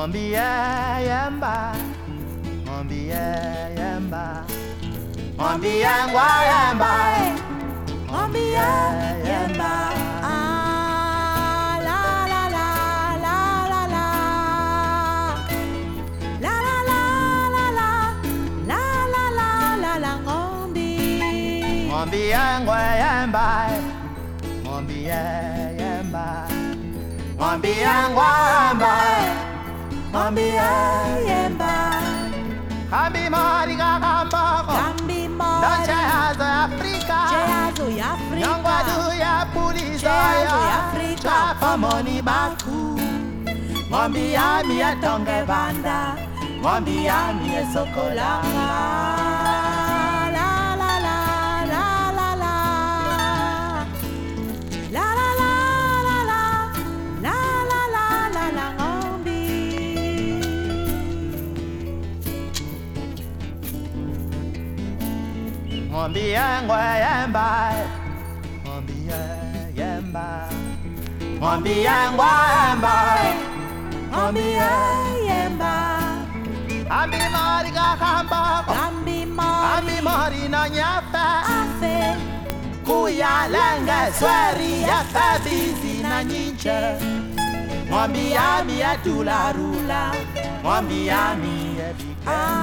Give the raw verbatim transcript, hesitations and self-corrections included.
Mwambie yemba, mwambie yemba, mwambie ngwa yemba, mwambie yemba. Ah, la la la la la la, la la la la la, la la la la la ngombi. Mwambie ngwa yemba, mwambie yemba, mwambie ngwa yemba, mwambie yemba. Kambi mori kakambako, Kambi mori, Dancheazo ya Afrika, Cheazo ya Afrika, Nyongwadu ya Pulisa Cheazo ya ya Afrika, Chapa moni baku. Mwambie mi etonge banda, mwambie mi esokolanga. La la la la la la, la la la la la, la la la la la ngombi. Mwambie ngwa yemba, mwambie yemba, mwambie ngwa yemba, mwambie yemba. Kambi mori kakambako, Kambi mori, kambi mori na nyafe, afe. Kuya lenge sweri ya bizi na nyinche. Mwambie mi etula rula, mwambie mi ebike.